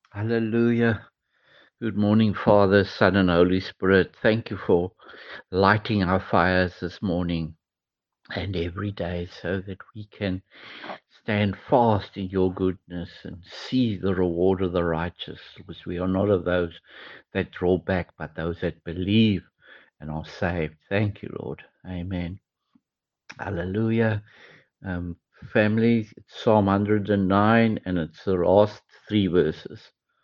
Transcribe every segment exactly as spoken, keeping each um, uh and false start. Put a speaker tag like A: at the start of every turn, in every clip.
A: Hallelujah. Good morning, Father, Son, and Holy Spirit. Thank you for lighting our fires this morning and every day so that we can stand fast in your goodness and see the reward of the righteous, because we are not of those that draw back, but those that believe and are saved. Thank you, Lord. Amen. Hallelujah. Um, family, it's Psalm one hundred nine, and it's the last three verses.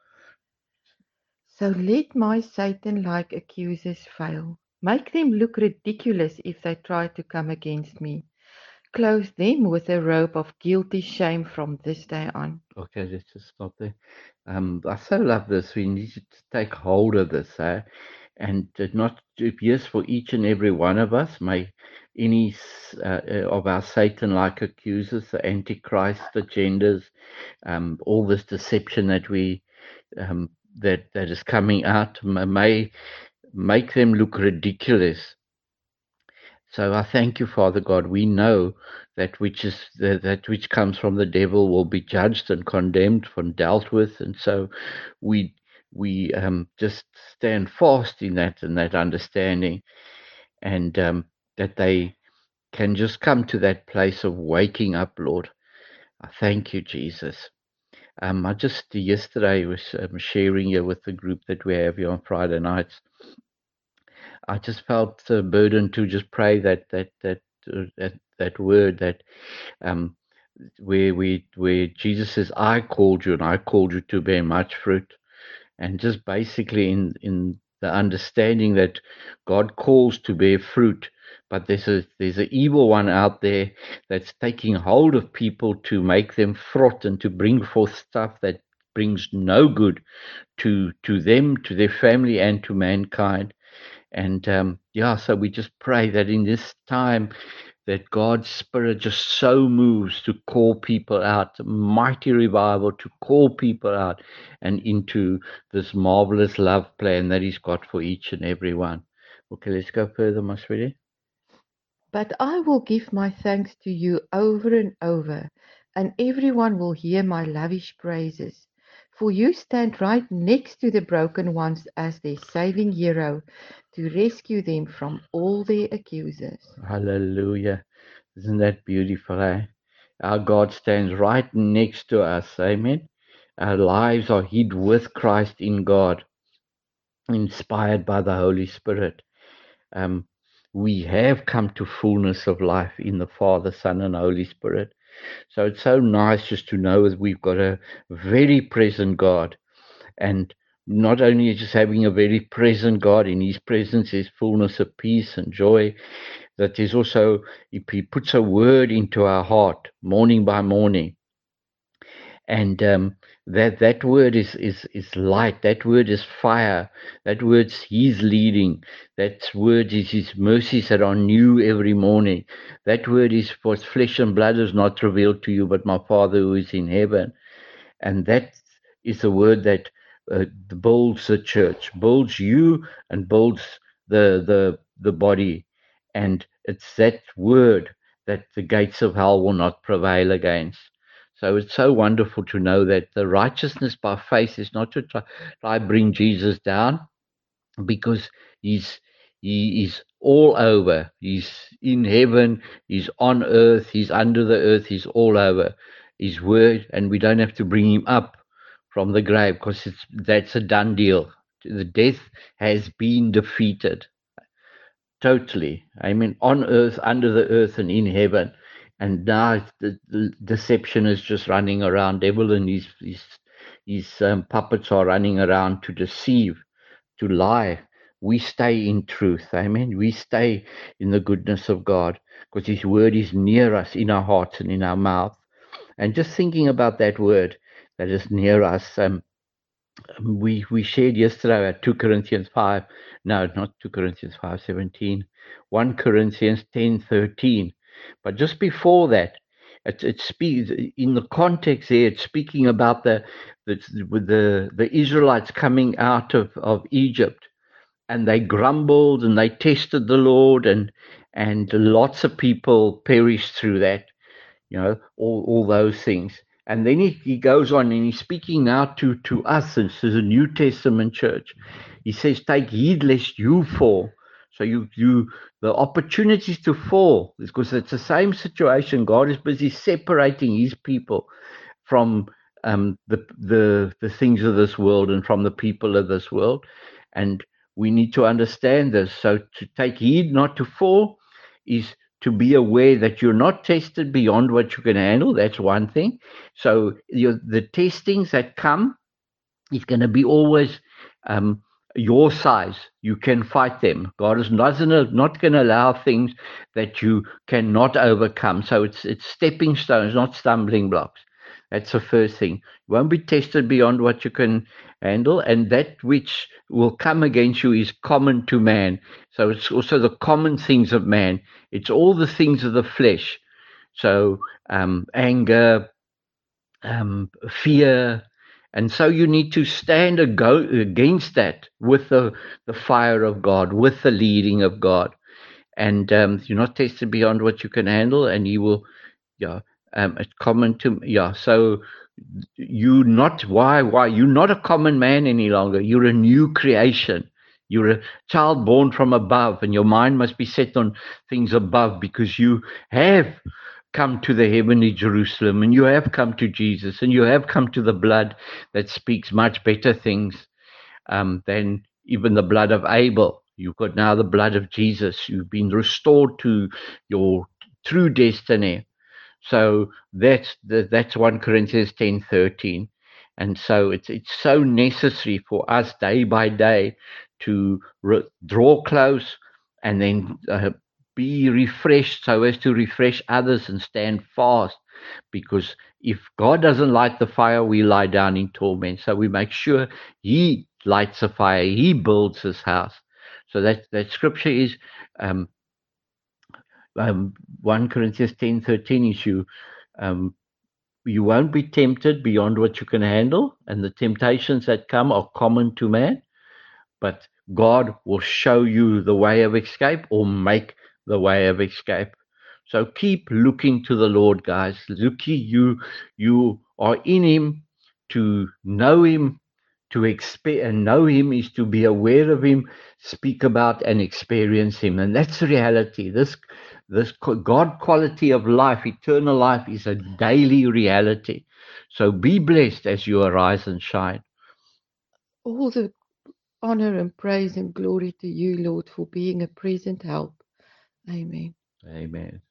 B: So let my Satan-like accusers fail. Make them look ridiculous if they try to come against me. Clothe them with a robe of guilty shame from this day on.
A: Okay, let's just stop there. Um, I so love this. We need to take hold of this, eh? And to not to yes, for each and every one of us, may any s- uh, uh, of our Satan-like accusers, the Antichrist agendas, um, all this deception that we um, that that is coming out, may may make them look ridiculous. So I thank you, Father God. We know that which is that, that which comes from the devil will be judged and condemned and dealt with, and so we we um, just stand fast in that and that understanding, and um, that they can just come to that place of waking up, Lord. I thank you, Jesus. Um, I just yesterday was um, sharing here with the group that we have here on Friday nights. I just felt a burden to just pray that that that uh, that that word that um where we where Jesus says, "I called you, and I called you to bear much fruit," and just basically in in the understanding that God calls to bear fruit, but there's a there's an evil one out there that's taking hold of people to make them froth and to bring forth stuff that brings no good to to them, to their family, and to mankind. And um, yeah, so we just pray that in this time that God's Spirit just so moves to call people out, mighty revival to call people out and into this marvelous love plan that He's got for each and every one. Okay, let's go further, my sweetie.
B: But I will give my thanks to you over and over, and everyone will hear my lavish praises. For you stand right next to the broken ones as their saving hero to rescue them from all their accusers.
A: Hallelujah. Isn't that beautiful, eh? Our God stands right next to us. Amen. Our lives are hid with Christ in God, inspired by the Holy Spirit. Um, we have come to fullness of life in the Father, Son, and Holy Spirit. So it's so nice just to know that we've got a very present God, and not only just having a very present God, in His presence is fullness of peace and joy, that is also, if He puts a word into our heart morning by morning, and um, that that word is is is light, that word is fire, that word's His leading, that word is His mercies that are new every morning, that word is, for flesh and blood is not revealed to you but my Father who is in heaven. And that is the word that uh, builds the church, builds you, and builds the the the body. And it's that word that the gates of hell will not prevail against. So it's so wonderful to know that the righteousness by faith is not to try, try bring Jesus down, because he's he is all over. He's in heaven, he's on earth, he's under the earth, he's all over. His word, and we don't have to bring him up from the grave, because it's that's a done deal. The death has been defeated totally. I mean, on earth, under the earth, and in heaven. And now the, the deception is just running around. Devil and his his, his um, puppets are running around to deceive, to lie. We stay in truth. Amen. We stay in the goodness of God, because His word is near us, in our hearts and in our mouth. And just thinking about that word that is near us, um, we we shared yesterday at two Corinthians five. No, not two Corinthians five seventeen. One Corinthians ten thirteen. But just before that, it, it speaks in the context there. It's speaking about the the with the the Israelites coming out of of Egypt, and they grumbled and they tested the Lord, and and lots of people perished through that. You know, all all those things. And then he, he goes on and he's speaking now to, to us, this is a New Testament church. He says, take heed lest you fall. So you, you, the opportunities to fall, because it's the same situation. God is busy separating his people from um, the, the, the things of this world and from the people of this world. And we need to understand this. So to take heed not to fall is to be aware that you're not tested beyond what you can handle. That's one thing. So you the testings that come is going to be always um, your size. You can fight them. God is not, not going to allow things that you cannot overcome. So it's it's stepping stones, not stumbling blocks. That's the first thing. You won't be tested beyond what you can handle, and that which will come against you is common to man. So it's also the common things of man. It's all the things of the flesh. So um, anger, um, fear. And so you need to stand ago- against that with the, the fire of God, with the leading of God. And um, you're not tested beyond what you can handle, and He will, yeah, um, it's common to, yeah. So you not, why, why? You're not a common man any longer. You're a new creation. You're a child born from above, and your mind must be set on things above because you have come to the heavenly Jerusalem, and you have come to Jesus, and you have come to the blood that speaks much better things um, than even the blood of Abel. You've got now the blood of Jesus. You've been restored to your true destiny. So that's the, that's First Corinthians ten thirteen. And so it's it's so necessary for us day by day to re- draw close and then uh, be refreshed so as to refresh others and stand fast. Because if God doesn't light the fire, we lie down in torment. So we make sure He lights the fire, He builds His house. So that, that scripture is um, um, First Corinthians ten thirteen is you. Um, you won't be tempted beyond what you can handle, and the temptations that come are common to man, but God will show you the way of escape or make the way of escape. So keep looking to the Lord, guys. Look, you you are in Him. To know Him, to expect and know Him is to be aware of Him, speak about and experience Him, and that's the reality. This this God quality of life, eternal life, is a daily reality. So be blessed as you arise and shine.
B: All the honor and praise and glory to you, Lord, for being a present help. Amen.
A: Amen.